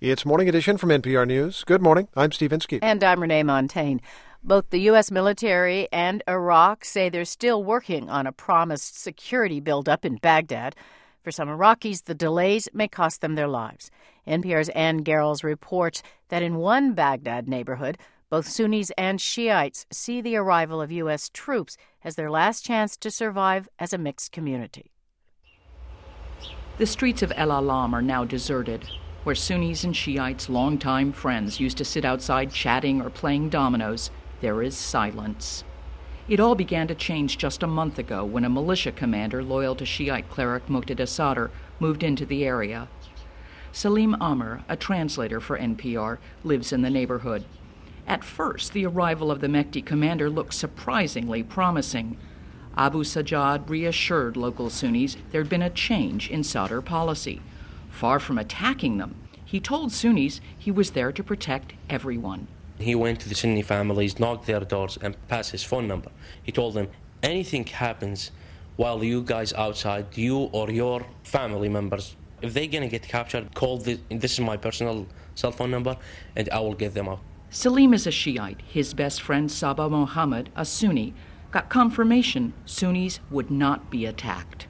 It's Morning Edition from NPR News. Good morning. I'm Steve Inskeep. And I'm Renee Montagne. Both the U.S. military and Iraq say they're still working on a promised security buildup in Baghdad. For some Iraqis, the delays may cost them their lives. NPR's Ann Garrels reports that in one Baghdad neighborhood, both Sunnis and Shiites see the arrival of U.S. troops as their last chance to survive as a mixed community. The streets of El Alam are now deserted, where Sunnis and Shiites, longtime friends, used to sit outside chatting or playing dominoes. There is silence. It all began to change just a month ago when a militia commander loyal to Shiite cleric Muqtada Sadr moved into the area. Salim Amr, a translator for NPR, lives in the neighborhood. At first, the arrival of the Mehdi commander looked surprisingly promising. Abu Sajjad reassured local Sunnis there'd been a change in Sadr policy. Far from attacking them, he told Sunnis he was there to protect everyone. He went to the Sunni families, knocked their doors, and passed his phone number. He told them, anything happens while you guys outside, you or your family members, if they're going to get captured, call this is my personal cell phone number, and I will get them out. Salim is a Shiite. His best friend, Saba Mohammed, a Sunni, got confirmation Sunnis would not be attacked.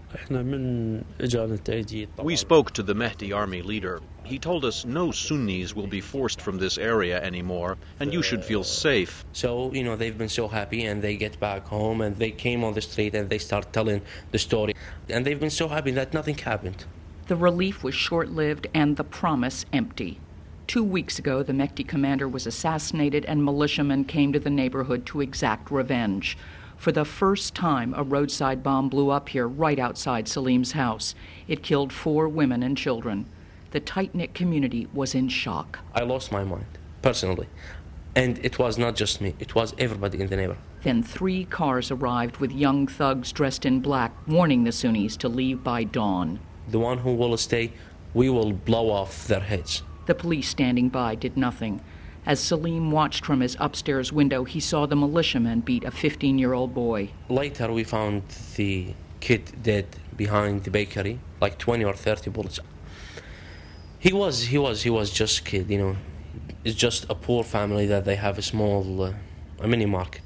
We spoke to the Mehdi army leader. He told us no Sunnis will be forced from this area anymore, and you should feel safe. So, they've been so happy, and they get back home, and they came on the street, and they start telling the story. And they've been so happy that nothing happened. The relief was short-lived and the promise empty. 2 weeks ago, the Mehdi commander was assassinated, and militiamen came to the neighborhood to exact revenge. For the first time, a roadside bomb blew up here right outside Salim's house. It killed 4 women and children. The tight-knit community was in shock. I lost my mind, personally. And it was not just me. It was everybody in the neighborhood. Then 3 cars arrived with young thugs dressed in black, warning the Sunnis to leave by dawn. The one who will stay, we will blow off their heads. The police standing by did nothing. As Salim watched from his upstairs window, he saw the militiamen beat a 15-year-old boy. Later, we found the kid dead behind the bakery, like 20 or 30 bullets. He was just a kid, It's just a poor family that they have a small, a mini market.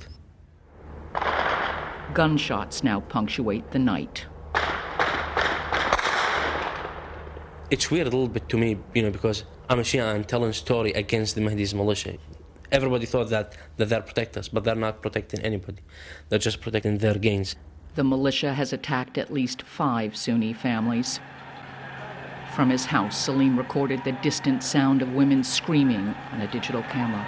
Gunshots now punctuate the night. It's weird a little bit to me, because I'm a Shia, I'm telling a story against the Mehdi's militia. Everybody thought that they're protecting us, but they're not protecting anybody. They're just protecting their gains. The militia has attacked at least 5 Sunni families. From his house, Salim recorded the distant sound of women screaming on a digital camera.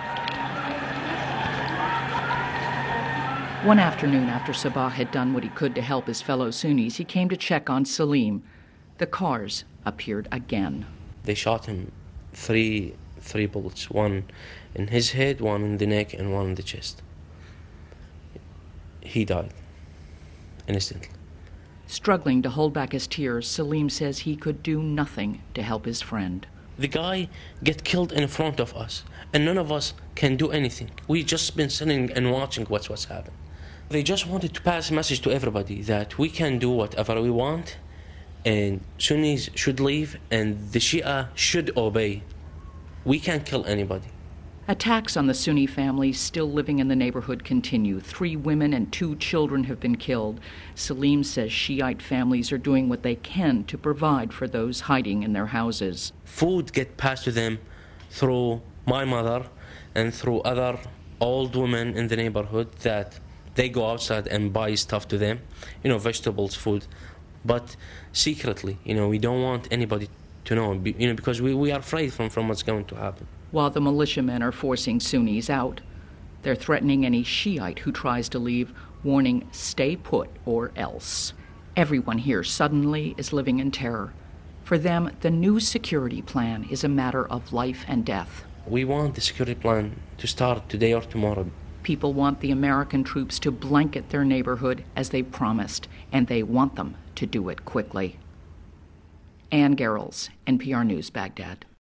One afternoon, after Sabah had done what he could to help his fellow Sunnis, he came to check on Salim. The cars appeared again. They shot him 3 bullets, one in his head, one in the neck, and one in the chest. He died instantly. Struggling to hold back his tears, Salim says he could do nothing to help his friend. The guy get killed in front of us, and none of us can do anything. We just been sitting and watching what's happened. They just wanted to pass a message to everybody that we can do whatever we want, and Sunnis should leave, and the Shia should obey. We can't kill anybody. Attacks on the Sunni families still living in the neighborhood continue. 3 women and 2 children have been killed. Salim says Shiite families are doing what they can to provide for those hiding in their houses. Food get passed to them through my mother and through other old women in the neighborhood that they go outside and buy stuff to them, vegetables, food. But secretly, we don't want anybody to know, because we are afraid from what's going to happen. While the militiamen are forcing Sunnis out, they're threatening any Shiite who tries to leave, warning, stay put or else. Everyone here suddenly is living in terror. For them, the new security plan is a matter of life and death. We want the security plan to start today or tomorrow. People want the American troops to blanket their neighborhood as they promised, and they want them to do it quickly. Ann Garrels, NPR News, Baghdad.